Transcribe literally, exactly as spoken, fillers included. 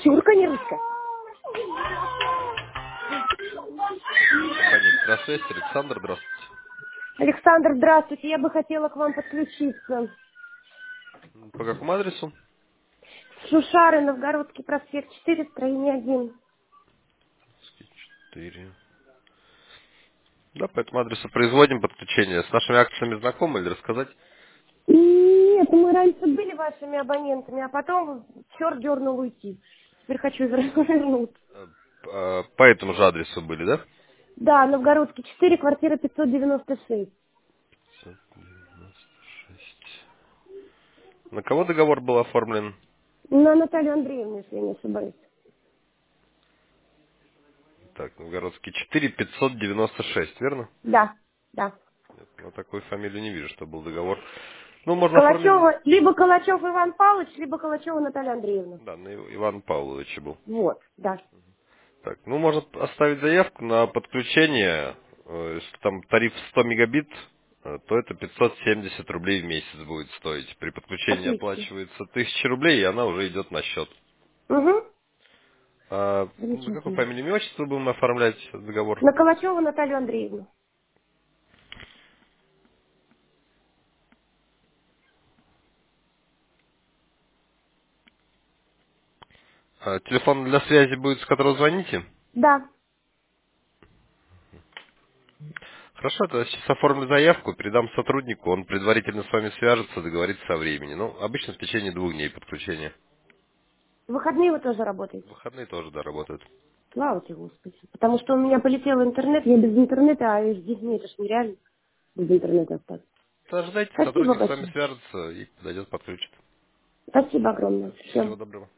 Чурка не русская. Компания «Экстрасвязь». Александр, здравствуйте. Александр, здравствуйте. Я бы хотела к вам подключиться. По какому адресу? Шушары, Новгородский проспект четыре, строение один. четыре. Да, по этому адресу производим подключение. С нашими акциями знакомы или рассказать? Нет, мы раньше были вашими абонентами, а потом черт дернул уйти. Теперь хочу вернуться. Э, По этому же адресу были, да? Да, Новгородский четыре, квартира пятьсот девяносто шесть. пятьсот девяносто шесть. На кого договор был оформлен? На Наталью Андреевну, если я не ошибаюсь. Так, Новгородский четыре, пятьсот девяносто шесть, верно? Да, да. Нет, на такой фамилию не вижу, что был договор. Ну, можно оформить... Калачева, либо Калачев Иван Павлович, либо Калачева Наталья Андреевна. Да, на Ив- Ивана Павловича был. Вот, да. Так, ну, можно оставить заявку на подключение. Э, Если там тариф сто мегабит, э, то это пятьсот семьдесят рублей в месяц будет стоить. При подключении Отлично. оплачивается тысяча рублей, и она уже идет на счет. Угу. А на какой Замечательно. фамилии, имя, отчество будем оформлять договор? На Калачеву Наталью Андреевну. А телефон для связи будет, с которого звоните? Да. Хорошо, то сейчас оформлю заявку, передам сотруднику, он предварительно с вами свяжется, договорится о времени. Ну, обычно в течение двух дней подключения. В выходные вы тоже работаете. В выходные тоже, да, работают. Слава тебе, Господи. Потому что у меня полетел интернет, я без интернета, а с детьми это ж нереально без интернета остаться. Ожидайте, Спасибо сотрудник с вами большое. свяжется и подойдет, подключит. Спасибо огромное. Всего Все. доброго.